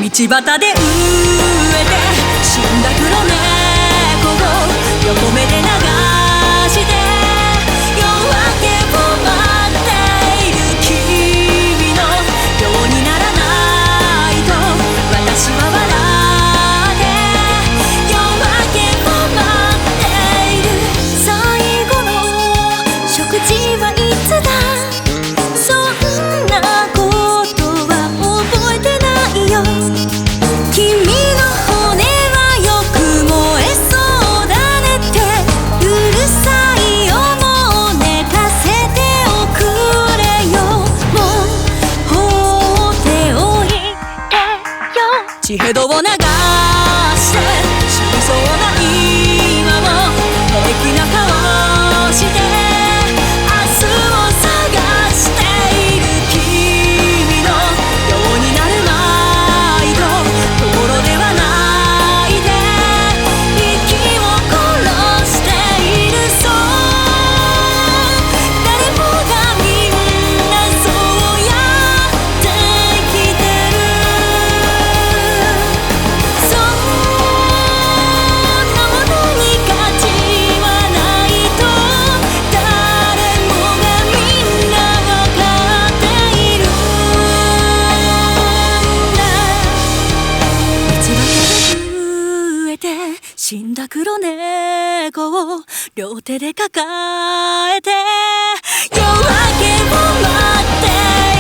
道端で飢えて死んだ黒猫を横目で流して夜明けを待っている君のようにならないと私は笑って夜明けを待っている。最後の食事はいつだ、そんなことは覚えてないよ。君の骨はよく燃えそうだねってうるさいよ、もう寝かせておくれよ。もう放っておいてよ。血へどを流して死にそうな今も平気な顔して明日を探している君のようになるまいと心ではないで息を殺している。そう誰もがみんなそうやって生きてる。そんなものに価値はないと誰もがみんなわかっているんだ。道端で飢えて死んだ黒猫を両手で抱えて夜明けを待って